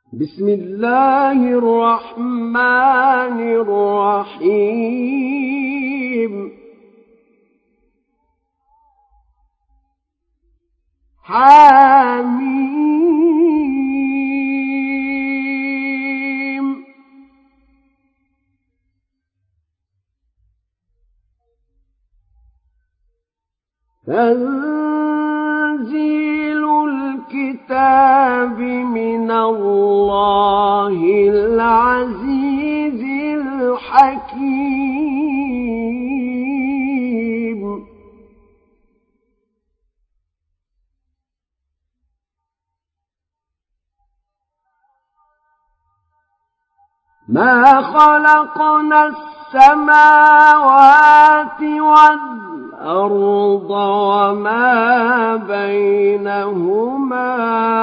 بسم الله الرحمن الرحيم حميم تنزيل الكتاب من الله العزيز الحكيم ما خلقنا السماوات والأرض وما بينهما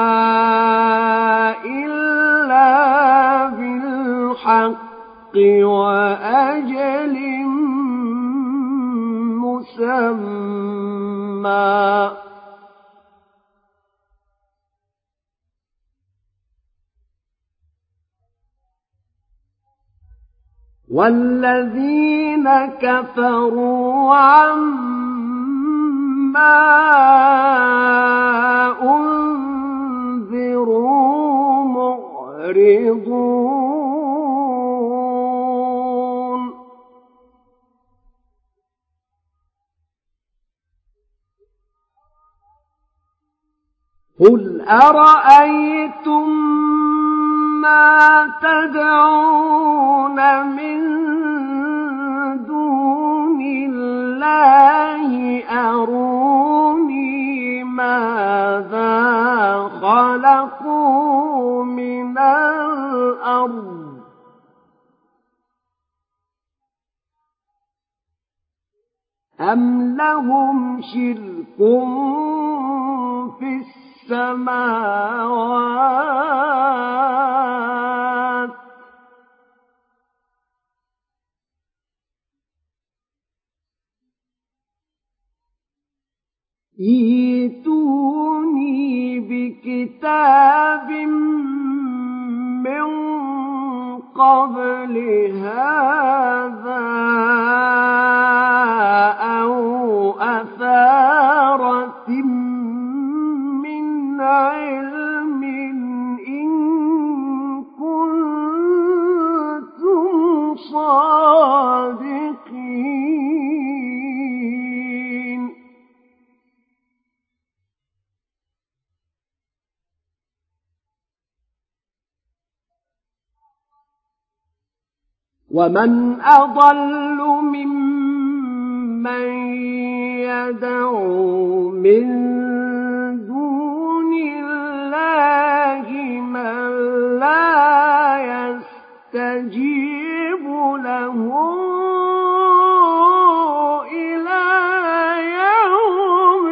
إلا بالحق وأجل مسمى والذين كفروا عما أنذروا معرضون قل أرأيتم ما تدعون من دون الله أروني ماذا خلقوا من الأرض أم لهم شرك في السماوات ائتوني بكتاب من قبل هذا أو أثارة من علم إن كنتم صادقين ومن أضل ممن يدعو من دون الله من لا يستجيب له إلى يوم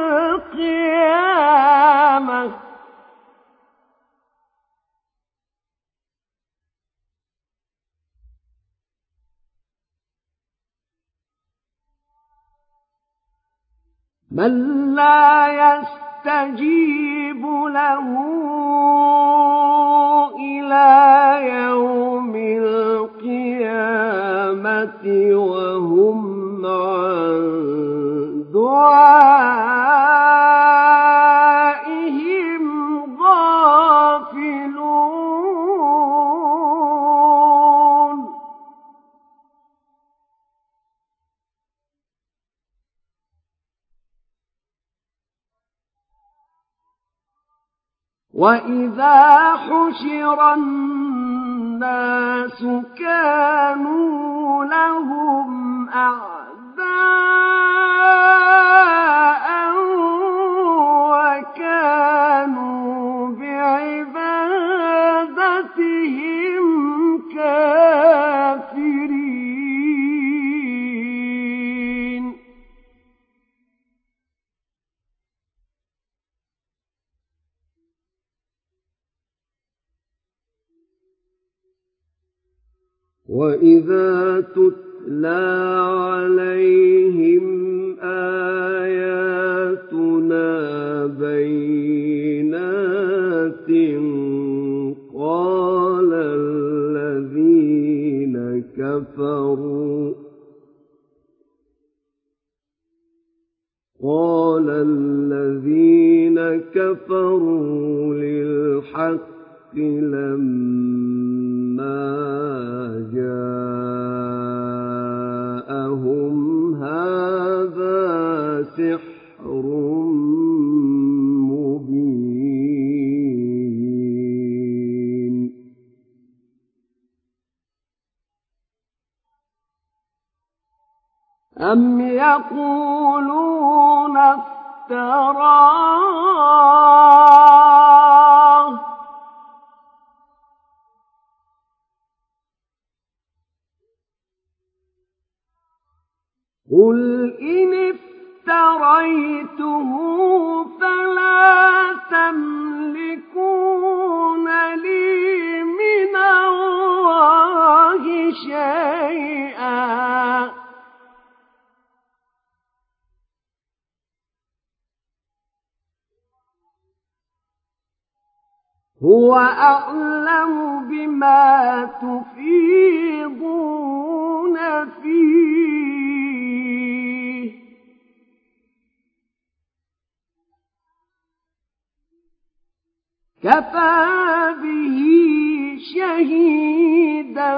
القيامة من لا يستجيب له إلى يوم القيامة وهم عن دعائهم غافلون وإذا حشر الناس كانوا لهم أعداء وكانوا بعبادتهم كافرين وإذا تتلى عليهم آياتنا بينات كفروا للحق لما جاءهم هذا سحر مبين. أم يقولون افتراه قل إن افتريته فلا تملكون لي من الله شيئا هو أعلم بما تفيضون فيه كفى به شهيدا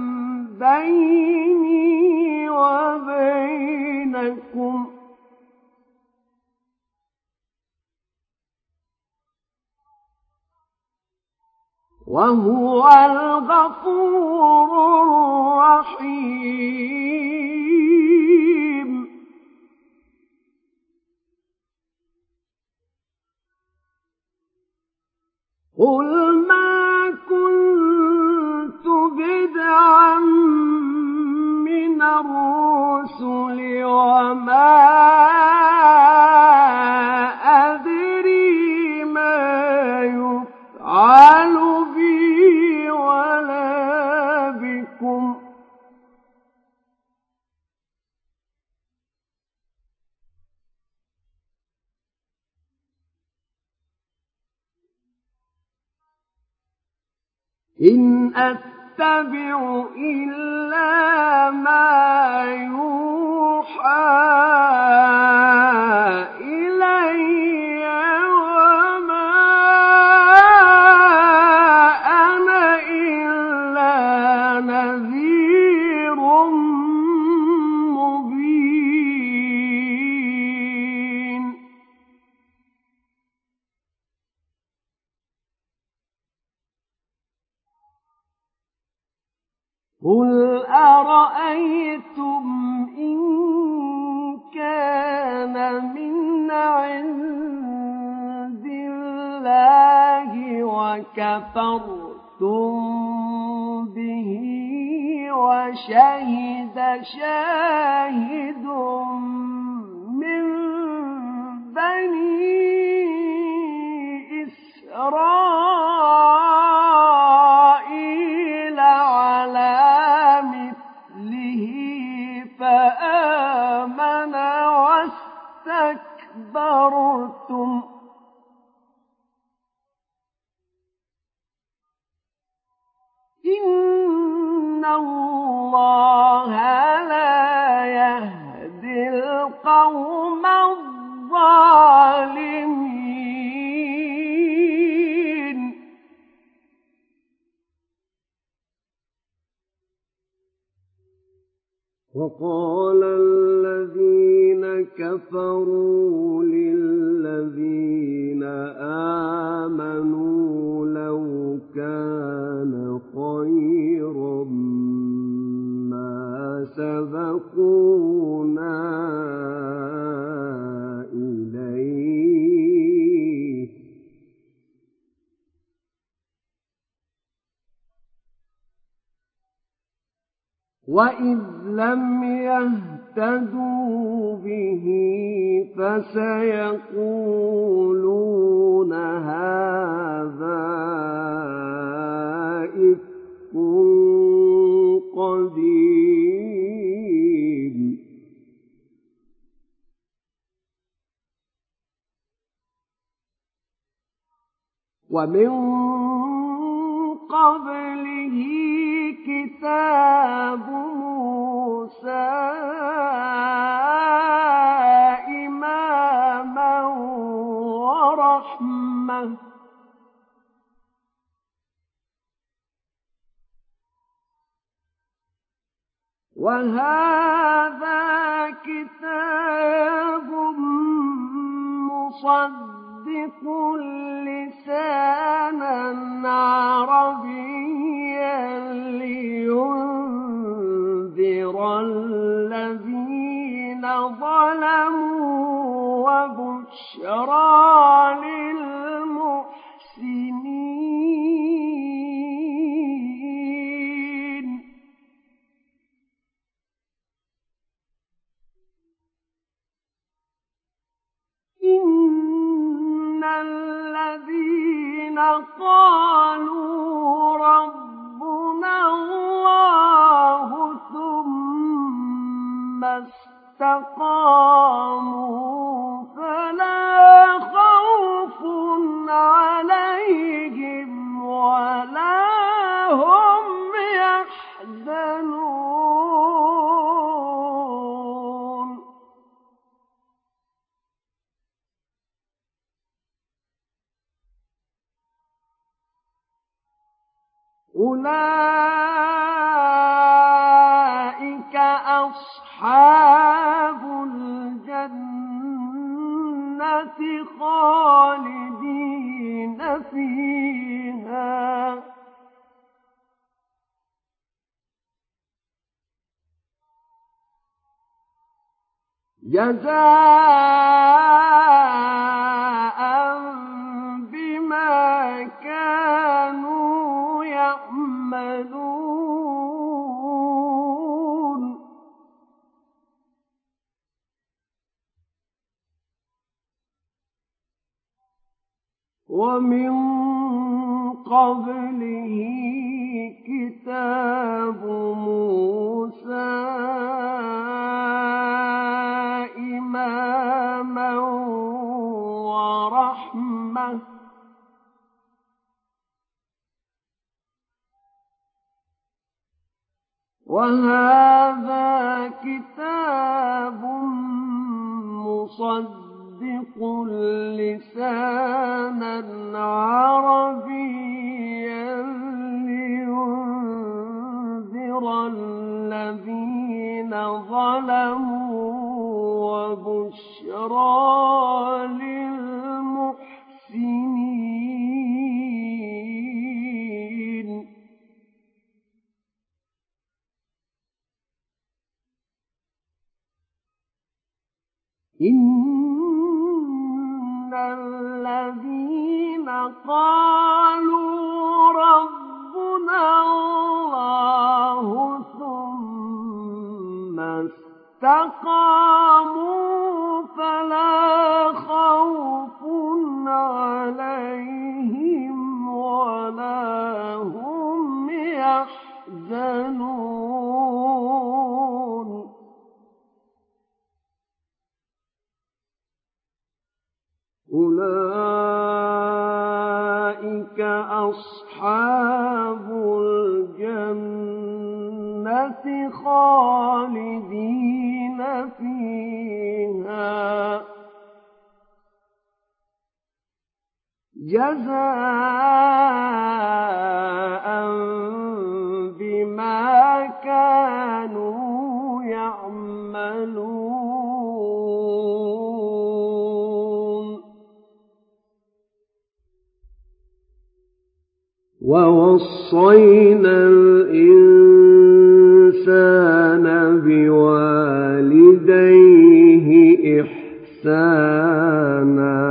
بيني وبينكم وهو الغفور الرحيم. قل ما كنت بدعا من الرسل وما أدري ما يفعل بي ولا بكم إن أتبع إلا ما يوحى إلي وما أنا إلا نذير مبين. قل أرأيتم إن كان من عند الله وكفرتم به وشهد شاهد من بني إسرائيل على مثله فآمن واستكبرتم إن الله لا يهدي القوم الظالمين. وقال الذين كفروا للذين آمنوا لو كان خيرا ما سبقونا إليه وإذ لم يهتدوا به فسيقولون هذا إفك قديم ومن قبله كتاب موسى إماما ورحمة ورحمة وهذا كتاب مصدق لسانا عربيا لينذر الذين ظلموا وبشرى للمحسنين إن الذين قالوا ربنا الله ثم استقاموا فلا خوف عليهم ولا هم يحزنون أولئك أصحاب الجنة خالدين فيها جزاء بما كانوا يعملون ومن قبله كتاب موسى إماما ورحمة وهذا كتاب مصدق لسانا عربيا لينذر الذين ظلموا وبشرى للمحسنين إن الذين قالوا ربنا الله ثم استقاموا فلا خوف عليهم ولا هم يحزنون أولئك أصحاب الجنة خالدين فيها جزاء بما كانوا يعملون ووصينا الإنسان بوالديه إحسانا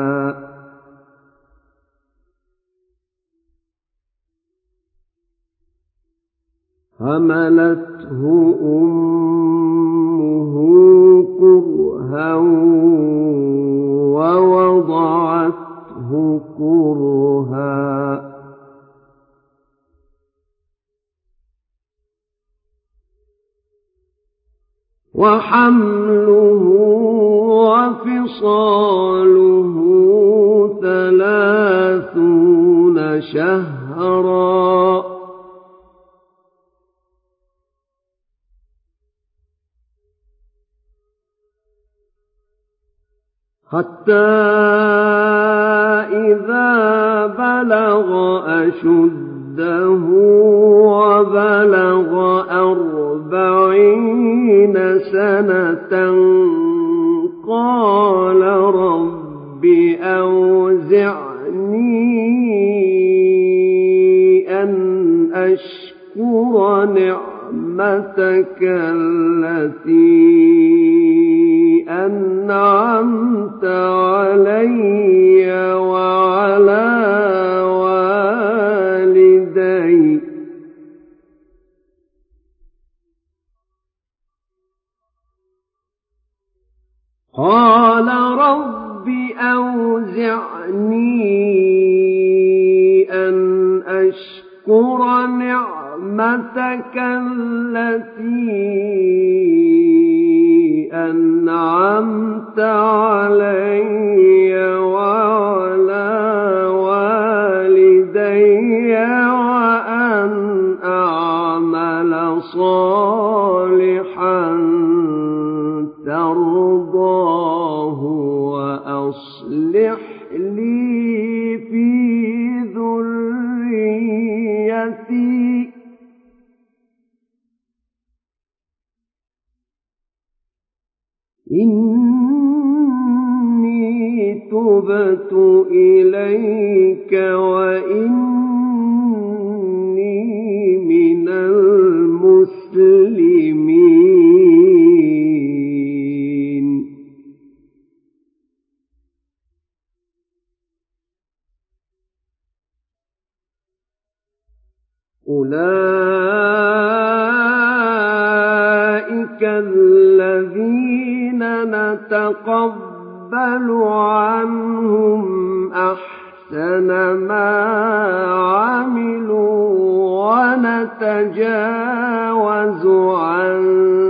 حملته أمه كرها ووضعته كرها وحمله وفصاله 30 شهرا حتى إذا إذا بلغ أشده وبلغ 40 سنة قال رب أوزعني أن أشكر نعمتك التي أنعمت علي وعلى والدي قال رب أوزعني أن أشكر نعمتك التي أنعمت علي وعلى والدي وأن أعمل صالحا ترضاه وأصلح لي في ذريتي إني تبت إليك وإني من المسلمين. أولئك الذين نتقبل عنهم أحسن ما عملوا ونتجاوز عن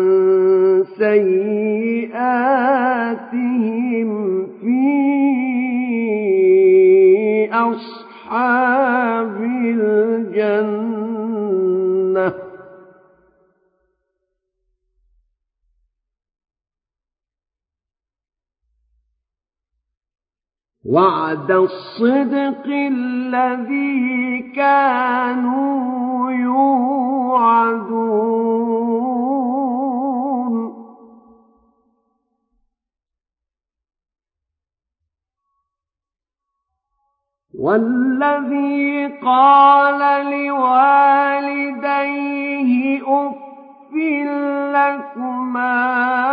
سيئاتهم في أصحاب الجنة وعد الصدق الذي كانوا يوعدون. والذي قال لوالديه أف لكما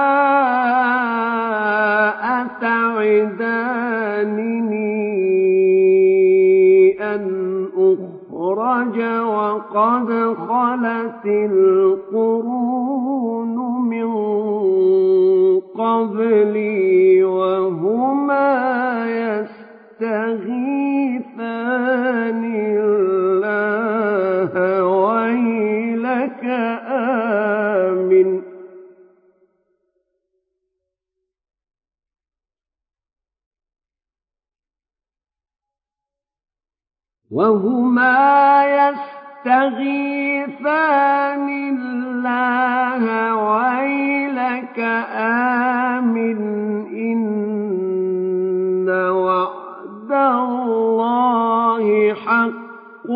أتعدانني أن أخرج وقد خلت القرون من قبلي وهما يستغيثان الله ويلك آمن إن وعد الله حق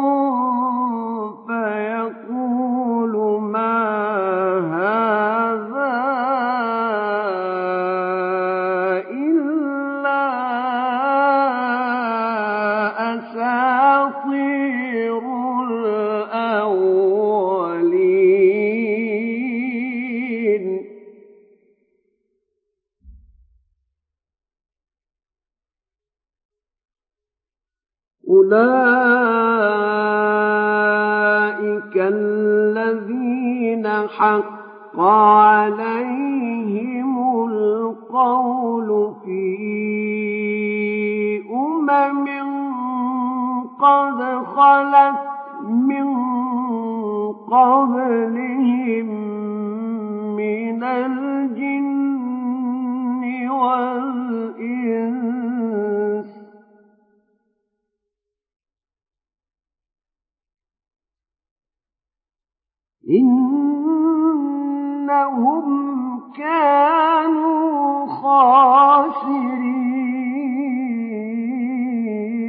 فيقول ما هذا إلا أساطير الأولين. أولئك الذين حق عليهم القول في قد خلت من قبلهم من الجن والإنس إنهم كانوا خاسرين.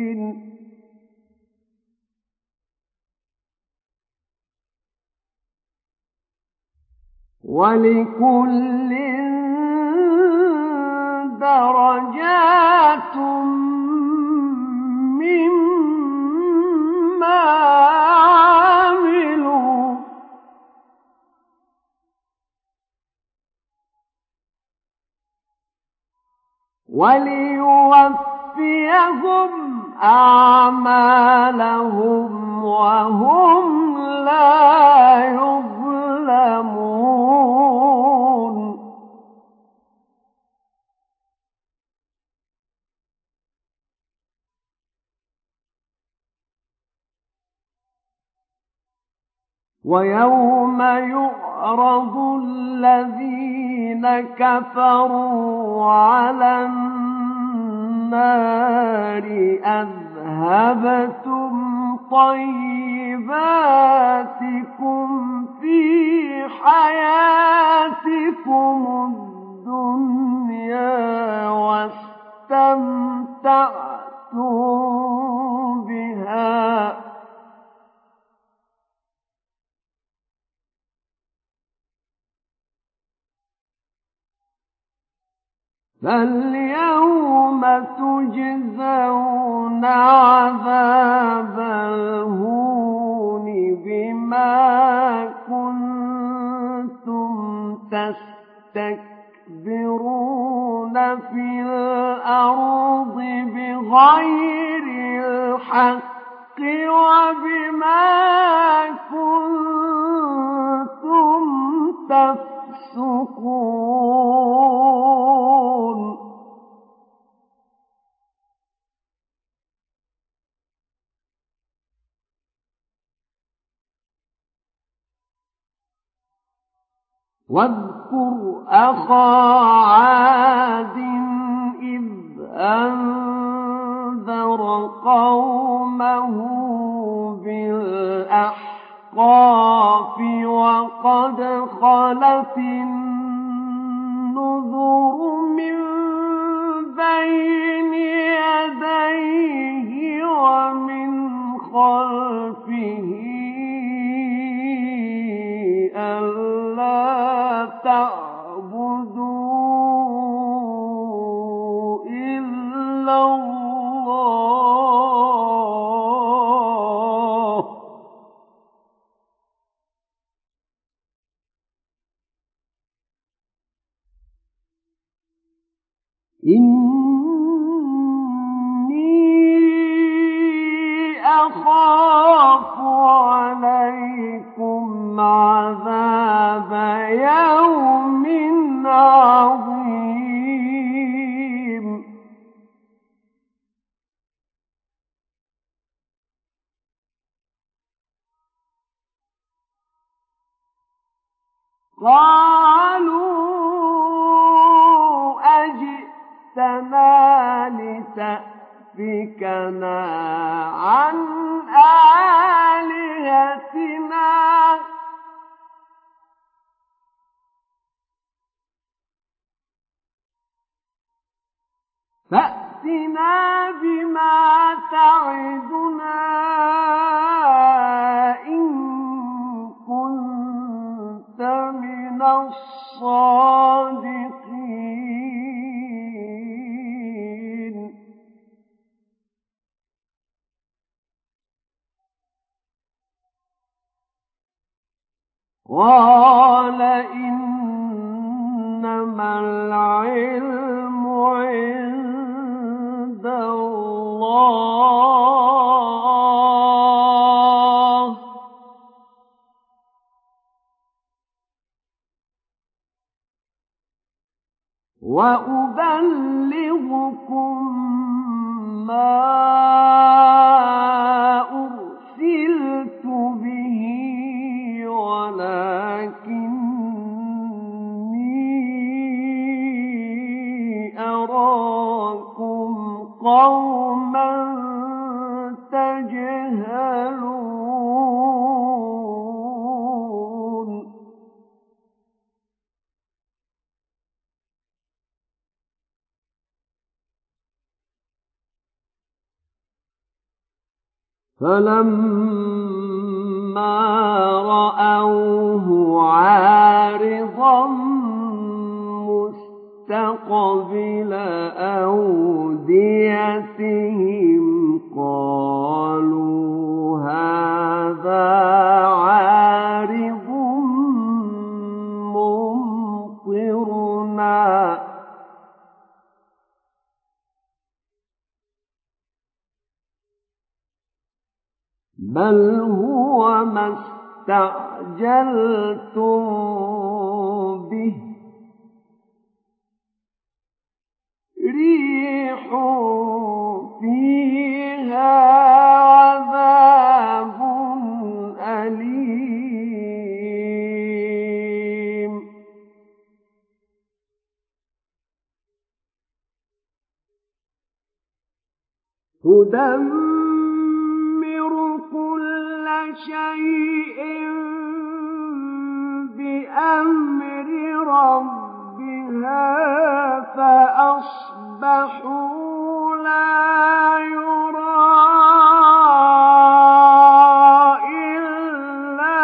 وَلِكُلٍّ دَرَجَاتٌ مِّمَّا عَمِلُوا ۚ وَلِيُوَفِّيَهُمْ أَعْمَالَهُمْ وَهُمْ لَا يُظْلَمُونَ وَيَوْمَ يُعْرَضُ الَّذِينَ كَفَرُوا عَلَى النَّارِ أَذْهَبْتُمْ طَيِّبَاتِكُمْ فِي حَيَاتِكُمُ الدُّنْيَا وَاسْتَمْتَعْتُم بِهَا ۖ فَالْيَوْمَ تُجْزَوْنَ عَذَابَ الْهُونِ بِمَا كُنتُمْ تَسْتَكْبِرُونَ فِي الْأَرْضِ بِغَيْرِ الْحَقِّ وَبِمَا كُنتُمْ تَفْسُقُونَ وَاذْكُرْ أَخَا عَادٍ إِذْ أَنذَرَ قَوْمَهُ بِالْأَحْقَافِ وَقَدْ خَلَتِ النُّذُرُ مِن بَيْنِ يَدَيْهِ وَمِنْ خَلْفِهِ أَلَّا تَعْبُدُوا إِلَّا اللَّهَ إِنِّي أَخَافُ عَلَيْكُمْ عَذَابَ يَوْمٍ عَظِيمٍ قَالُوا أَجِئْتَنَا لِتَأْفِكَنَا عَنْ آلِهَتِنَا فَأْتِنَا بِمَا تَعِدُنَا إِن كُنتَ مِنَ الصَّادِقِينَ قَالَ إِنَّمَا الْعِلْمُ عِندَ اللَّهِ وَأُبَلِّغُكُم مَّا أُرْسِلْتُ بِهِ وَلَٰكِنِّي أَرَاكُمْ قَوْمًا تَجْهَلُونَ فَلَمَّا رَأَوْهُ عَارِضًا قَبْلَ أَوْدِيَتِهِمْ قَالُوا هَٰذَا عَارِضٌ مُّمْطِرُنَا ۚ بَلْ هُوَ مَا اسْتَعْجَلْتُم بِهِ رِيحٌ فِيهَا عَذَابٌ أَلِيمٌ تُدَمِّرُ كُلَّ شَيْءٍ بِأَمْرِ رَبِّهَا فَأَصْبَحُوا لَا يُرَىٰ إِلَّا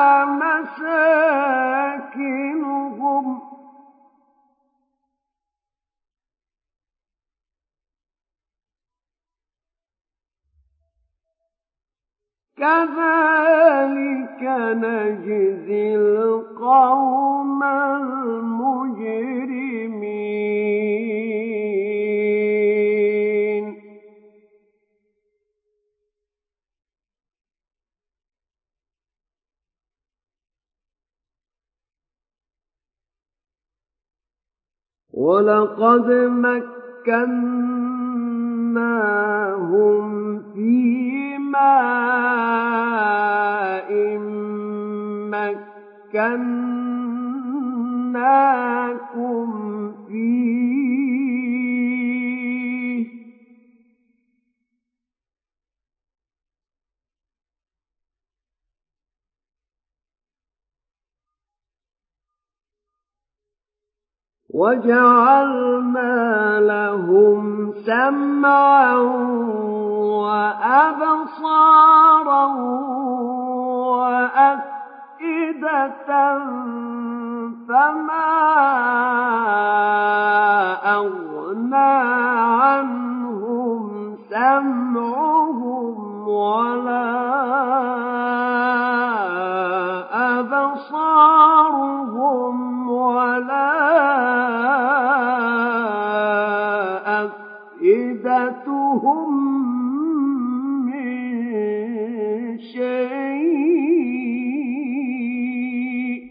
مَسَاكِنُهُمْ ۚ كَذَٰلِكَ نَجْزِي الْقَوْمَ الْمُجْرِمِينَ وَلَقَدْ مَكَّنَّاهُمْ فِي مَاءٍ مَّكَّنَّاكُمْ فِيهِ وَجَعَلْنَا لَهُمْ سَمْعًا وَأَبْصَارًا وَأَفْئِدَةً فَمَا أَغْنَىٰ عَنْهُمْ سَمْعُهُمْ وَلَا أَبْصَارُهُمْ وَلَا أَفْئِدَتُهُم مِّن شَيْءٍ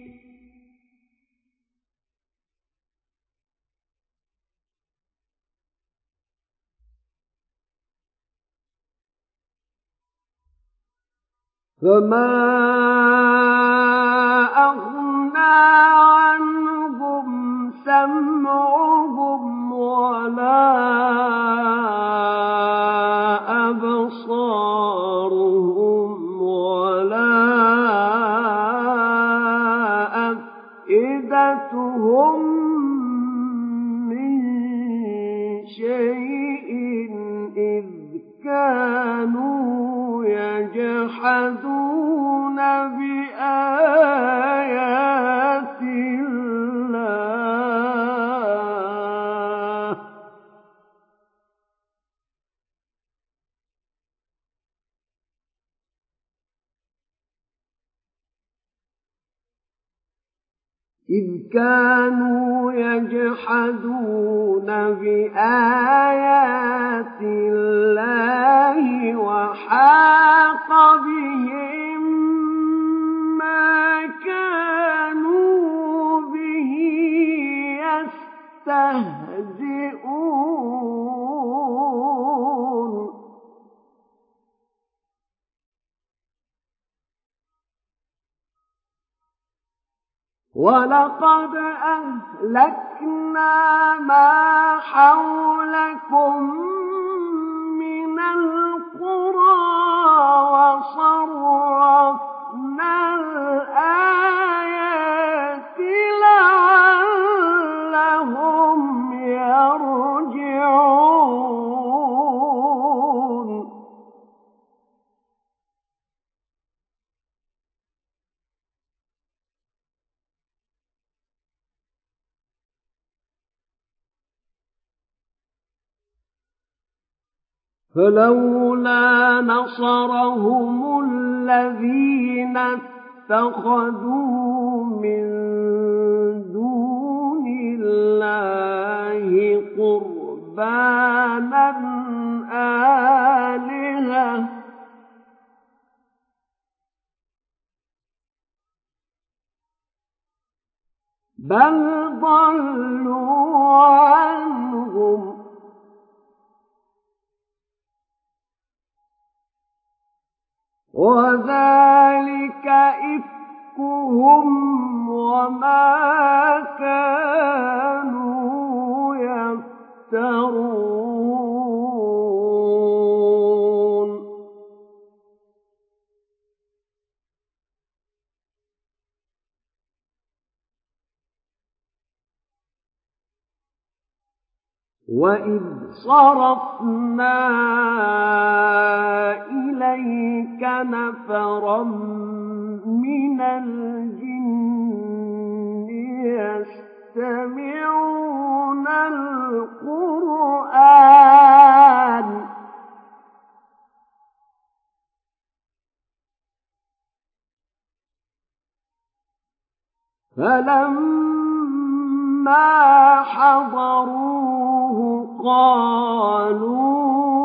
فَمَا أَغْنَىٰ عَنْهُمْ سَمْعُهُمْ وَلَا أَبْصَارُهُمْ وَلَا أَفْئِدَتُهُم مِّن شَيْءٍ إِذْ كَانُوا يَجْحَدُونَ بِآيَاتِ اللَّهِ وَحَاقَ بِهِم مَّا كَانُوا بِهِ يَسْتَهْزِئُونَ وَلَقَدْ أَهْلَكْنَا مَا حَوْلَكُم مِّنَ الْقُرَىٰ وَصَرَّفْنَا الْآيَاتِ لَعَلَّهُمْ يَرْجِعُونَ فلولا نصرهم الذين اتخذوا من دون الله قربانا آلهة بل ضلوا عنهم وذلك إفكهم وما كانوا يفترون وَإِذْ صَرَفْنَا إِلَيْكَ نَفَرًا مِنَ الْجِنِّ يَسْتَمِعُونَ الْقُرْآنَ فَلَمَّا حَضَرُوهُ قَالُوا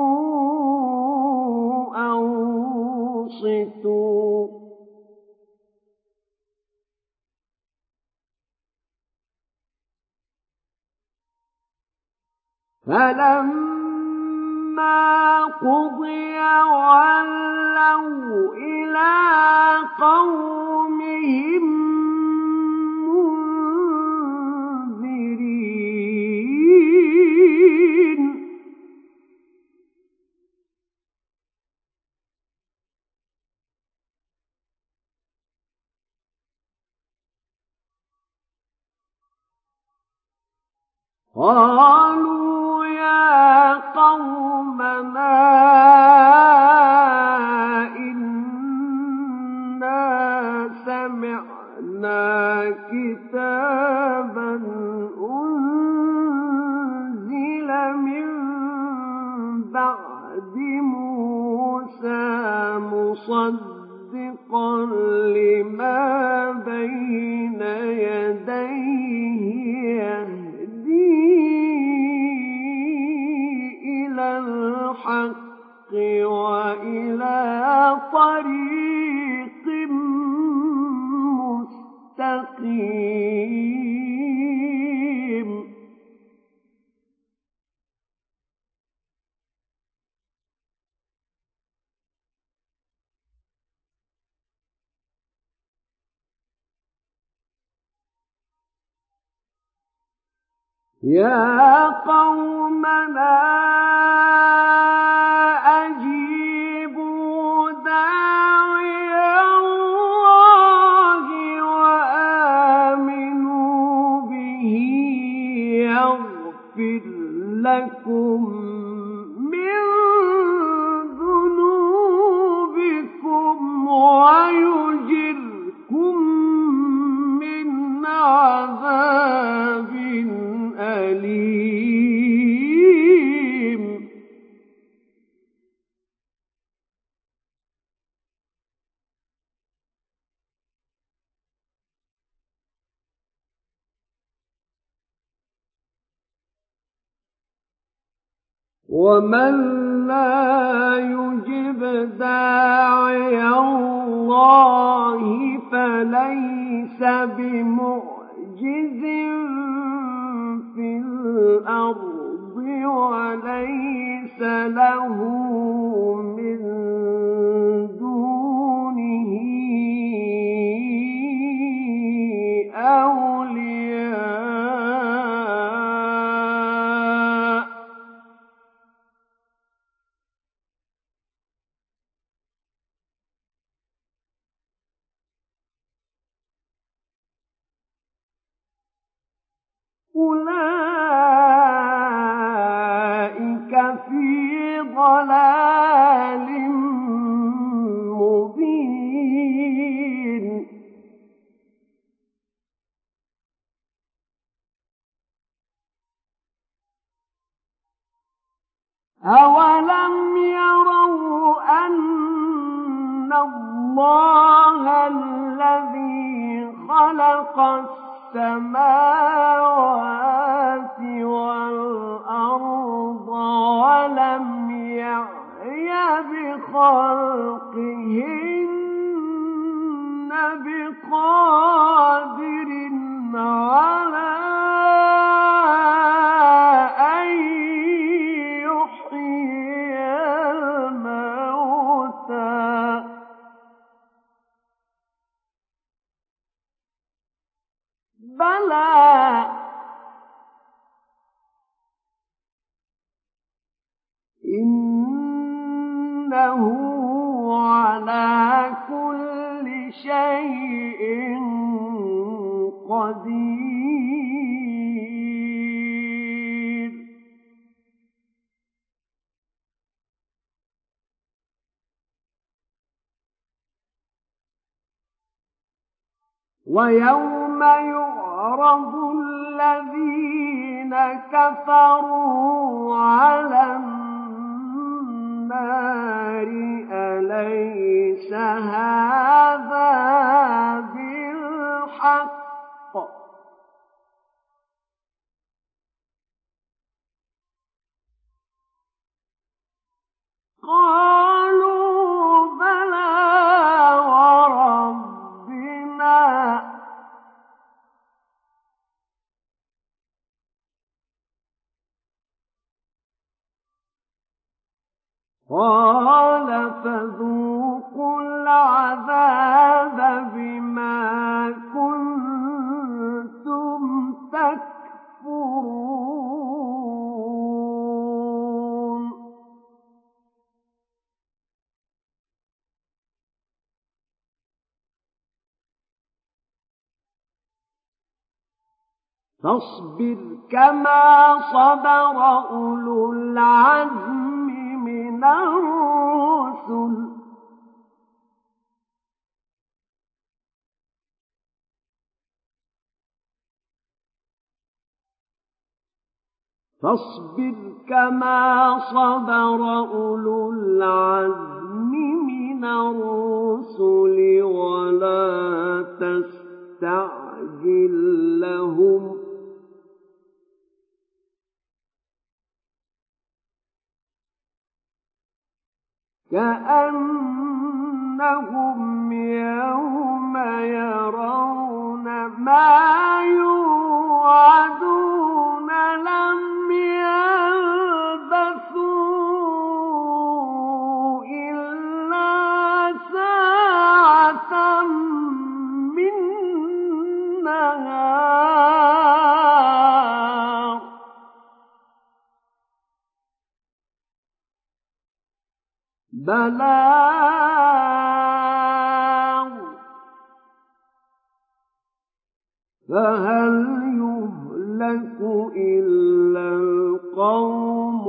أَنصِتُوا فَلَمَّا قُضِيَ وَلَّوْا إِلَىٰ قَوْمِهِم مُنذِرِينَ قَالُوا يَا قَوْمَنَا إِنَّا سَمِعْنَا كِتَابًا أُنزِلَ مِن بَعْدِ مُوسَىٰ مُصَدِّقًا لِّمَا بَيْنَ يَدَيْهِ يَهْدِي إِلَى الْحَقِّ وَإِلَىٰ طَرِيقٍ مُّسْتَقِيمٍ يَا قَوْمَنَا أَجِيبُوا دَاعِيَ اللَّهِ وَآمِنُوا بِهِ يَغْفِرْ لَكُم مِّن ذُنُوبِكُمْ وَيُجِرْكُم مِّنْ عَذَابٍ أليم ومن لا يجب داعي الله فليس بمعجز في الأرض وليس له من دونه أولياء أولئك في ضلال مبين أولم اللَّهَ الَّذِي خَلَقَ السَّمَاوَاتِ وَالْأَرْضَ وَلَمْ يَعْيَ بِخَلْقِهِنَّ بِقَادِرٍ عَلَىٰ أَن يُحْيِيَ الْمَوْتَىٰ بَلَىٰ إِنَّهُ عَلَىٰ كُلِّ شَيْءٍ قَدِيرٌ وَيَوْمَ يُعْرَضُ الَّذِينَ كَفَرُوا عَلَى النَّارِ أَلَيْسَ هَٰذَا بِالْحَقِّ ۖ قَالُوا بَلَىٰ وَرَبِّنَا ۚ قَالَ فَذُوقُوا الْعَذَابَ بِمَا كُنتُمْ تَكْفُرُونَ فاصبر كما صبر أولو العزم من الرسل فاصبر كما صبر أولو العزم من الرسل ولا تستعجل لهم كأنهم يوم يرون ما يوعدون لم يلبثوا إلا ساعة من نهار بلاغ فهل يهلك إلا القوم